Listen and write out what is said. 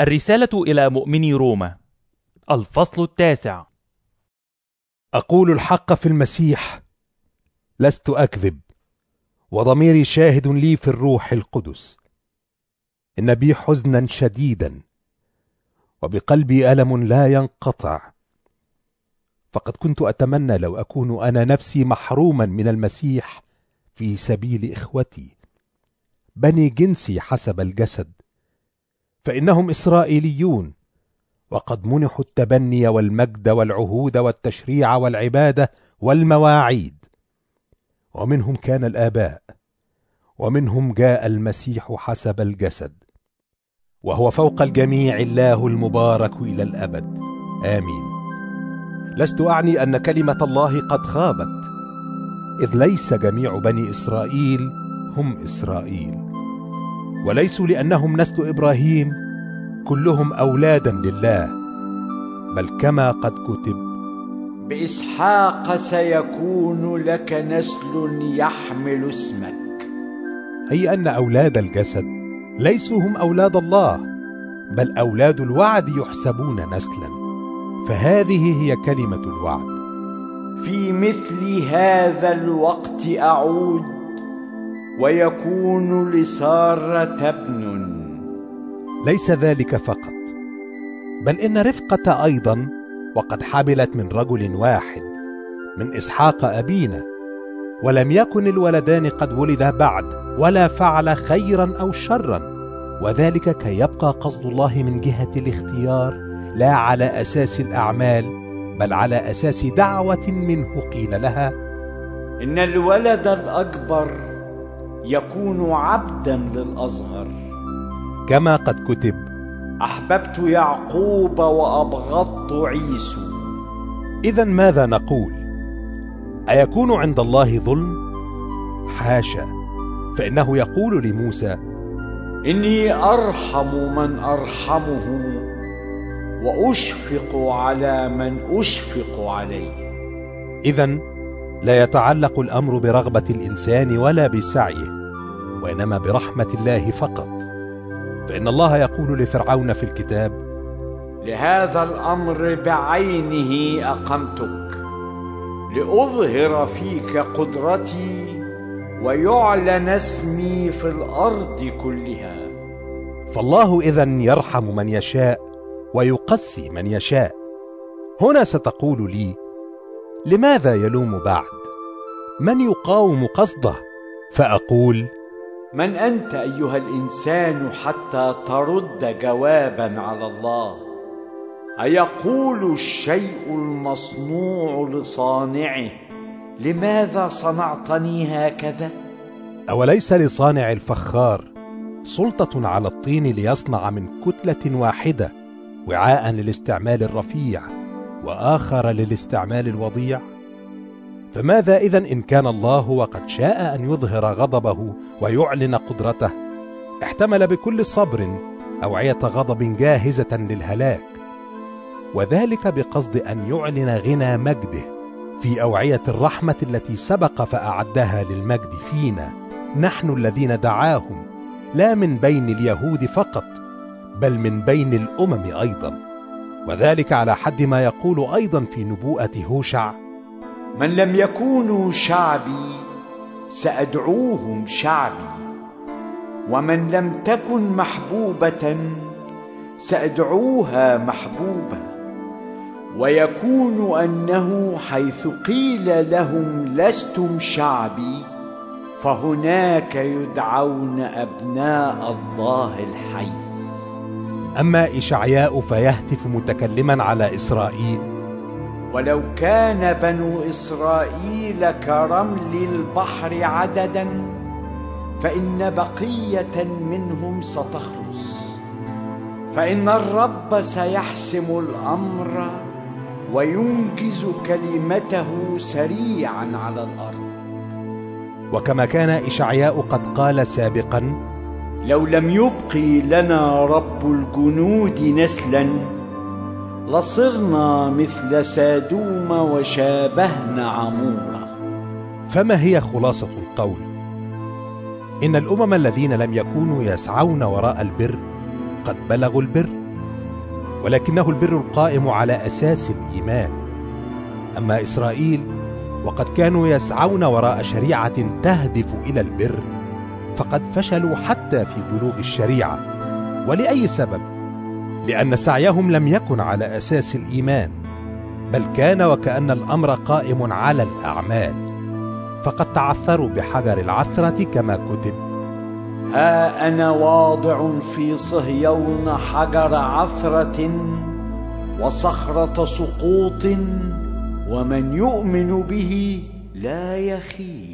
الرسالة إلى مؤمني روما، الفصل 9. أقول الحق في المسيح، لست أكذب، وضميري شاهد لي في الروح القدس، إن بي حزنا شديدا، وبقلبي ألم لا ينقطع. فقد كنت أتمنى لو أكون أنا نفسي محروما من المسيح في سبيل إخوتي بني جنسي حسب الجسد، فإنهم إسرائيليون، وقد منحوا التبني والمجد والعهود والتشريع والعبادة والمواعيد، ومنهم كان الآباء، ومنهم جاء المسيح حسب الجسد، وهو فوق الجميع الله المبارك إلى الأبد، آمين. لست أعني أن كلمة الله قد خابت، إذ ليس جميع بني إسرائيل هم إسرائيل، وليسوا لأنهم نسل إبراهيم كلهم أولادا لله، بل كما قد كتب: بإسحاق سيكون لك نسل يحمل اسمك. أي أن أولاد الجسد ليسوا هم أولاد الله، بل أولاد الوعد يحسبون نسلا، فهذه هي كلمة الوعد: في مثل هذا الوقت أعود ويكون لسارة ابن. ليس ذلك فقط، بل إن رفقة أيضا وقد حملت من رجل واحد، من إسحاق أبينا، ولم يكن الولدان قد ولدا بعد، ولا فعل خيرا أو شرا، وذلك كي يبقى قصد الله من جهة الاختيار لا على أساس الأعمال، بل على أساس دعوة منه قيل لها: إن الولد الأكبر يكون عبدا للأصغر. كما قد كتب: أحببت يعقوب وأبغضت عيسو. إذن ماذا نقول؟ أيكون عند الله ظلم؟ حاشا، فإنه يقول لموسى: إني أرحم من أرحمه وأشفق على من أشفق عليه. إذن لا يتعلق الأمر برغبة الإنسان ولا بسعيه، وإنما برحمة الله فقط، فإن الله يقول لفرعون في الكتاب: لهذا الأمر بعينه أقمتك، لأظهر فيك قدرتي ويعلن اسمي في الأرض كلها. فالله إذن يرحم من يشاء ويقسي من يشاء. هنا ستقول لي: لماذا يلوم بعد؟ من يقاوم قصده؟ فأقول: من أنت أيها الإنسان حتى ترد جوابا على الله؟ أيقول الشيء المصنوع لصانعه: لماذا صنعتني هكذا؟ أوليس لصانع الفخار سلطة على الطين ليصنع من كتلة واحدة وعاء للاستعمال الرفيع وآخر للاستعمال الوضيع؟ فماذا إذن إن كان الله وقد شاء أن يظهر غضبه ويعلن قدرته احتمل بكل صبر أوعية غضب جاهزة للهلاك، وذلك بقصد أن يعلن غنى مجده في أوعية الرحمة التي سبق فأعدها للمجد فينا نحن الذين دعاهم، لا من بين اليهود فقط، بل من بين الأمم أيضا، وذلك على حد ما يقول أيضا في نبوءة هوشع: من لم يكونوا شعبي سأدعوهم شعبي، ومن لم تكن محبوبة سأدعوها محبوبة. ويكون أنه حيث قيل لهم لستم شعبي، فهناك يدعون أبناء الله الحي. أما إشعياء فيهتف متكلما على إسرائيل: ولو كان بنو إسرائيل كرمل البحر عددا، فإن بقية منهم ستخلص. فإن الرب سيحسم الأمر وينجز كلمته سريعا على الأرض. وكما كان إشعياء قد قال سابقا: لو لم يبقي لنا رب الجنود نسلا، لصرنا مثل سادوم وشابهنا عمورة. فما هي خلاصة القول؟ إن الأمم الذين لم يكونوا يسعون وراء البر قد بلغوا البر، ولكنه البر القائم على أساس الإيمان. أما إسرائيل وقد كانوا يسعون وراء شريعة تهدف إلى البر، فقد فشلوا حتى في بلوغ الشريعة. ولأي سبب؟ لأن سعيهم لم يكن على أساس الإيمان، بل كان وكأن الأمر قائم على الأعمال، فقد تعثروا بحجر العثرة كما كتب: ها أنا واضع في صهيون حجر عثرة وصخرة سقوط، ومن يؤمن به لا يخيب.